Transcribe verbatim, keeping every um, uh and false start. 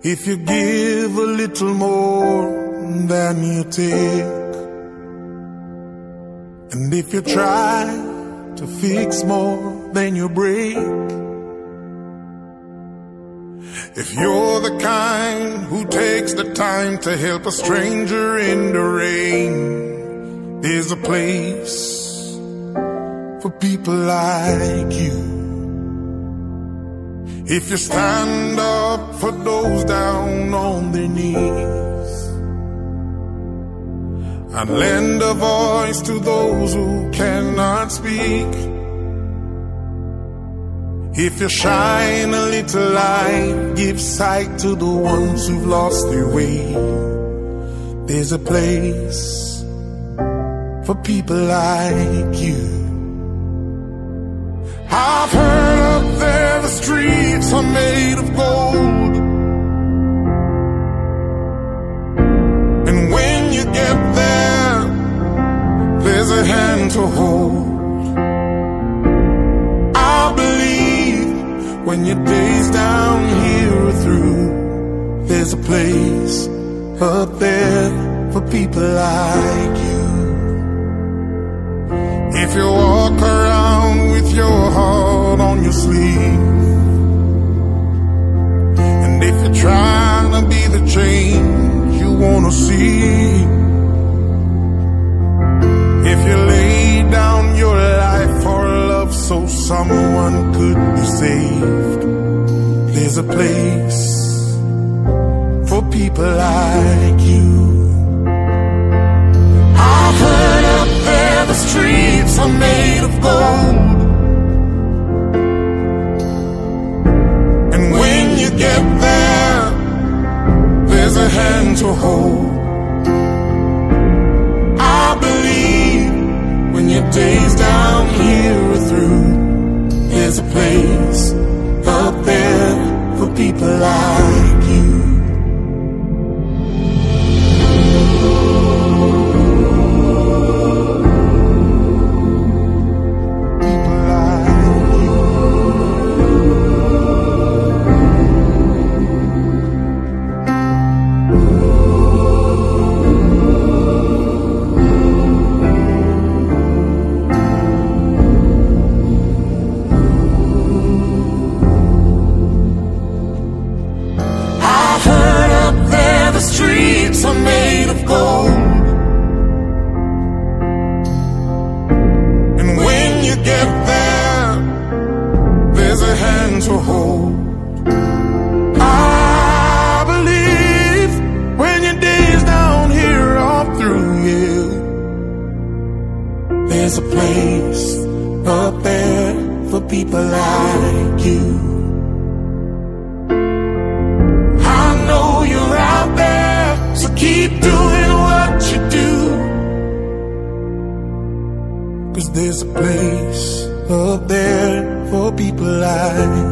If you give a little more than you take, and if you try to fix more than you break, if you're the kind who takes the time to help a stranger in the rain, there's a place for people like you. If you stand up for those down on their knees and lend a voice to those who cannot speak, if you shine a little light, give sight to the ones who've lost their way, there's a place for people like you. I've heard up there the streets are made of gold, and when you get there, there's a hand to hold. I believe when your days down here are through, there's a place up there for people like you. If you walk around with your heart on your sleeve, and if you're trying to be the change you wanna see, if you lay down your life for love so someone could be saved, there's a place for people like you. I've heard up there the streets are made of gold, and when you get there, there's a hand to hold. I believe when your days down here are through, there's a place up there for people like you. To hold. I believe when your days down here are through, yeah, there's a place up there for people like you. I know you're out there, so keep doing what you do, 'cause there's a place up there for people like you.